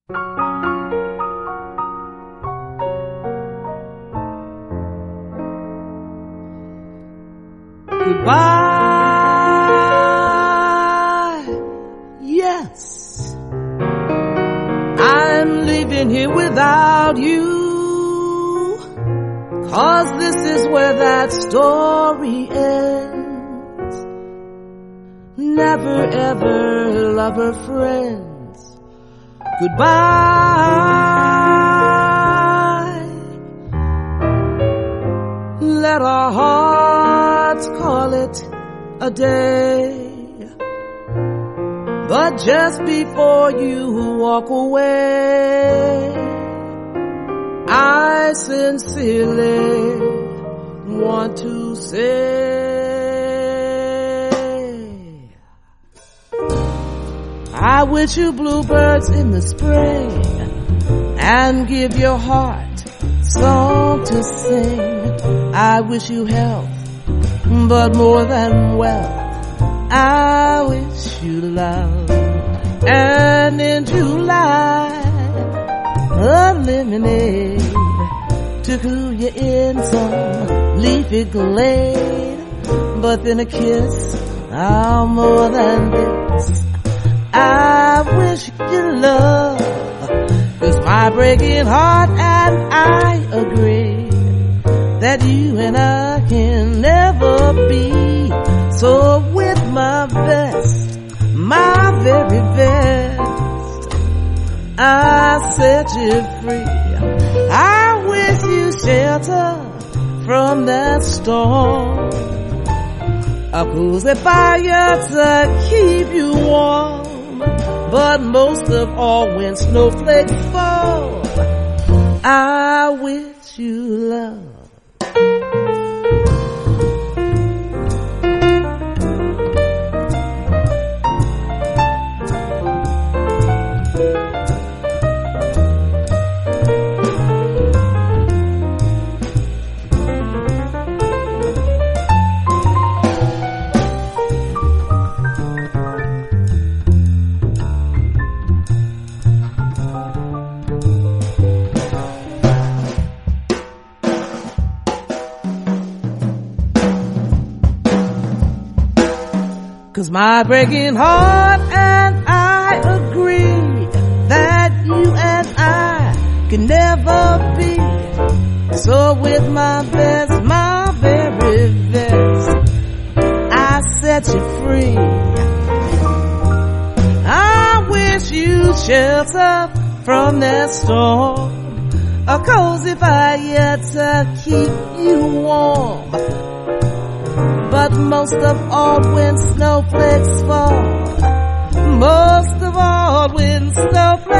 Goodbye. Yes, I'm leaving here without you, 'cause this is where that story ends. Never ever lover friends. Goodbye. Let our hearts call it a day. But just before you walk away, I sincerely want to say, I wish you bluebirds in the spring, and give your heart song to sing. I wish you health, but more than wealth, I wish you love. And in July, a lemonade to cool you in some leafy glade. But then a kiss, oh, more than this, I wish you love. 'Cause my breaking heart and I agree that you and I can never be. So with my best, my very best, I set you free. I wish you shelter from that storm, a cozy fire to keep you warm. But most of all, when snowflakes fall, I wish you love. Cause my breaking heart and I agree that you and I can never be. So with my best, my very best, I set you free. I wish you shelter from that storm, a cozy fire to keep you warm. But most of all, when snowflakes fall, most of all, when snowflakes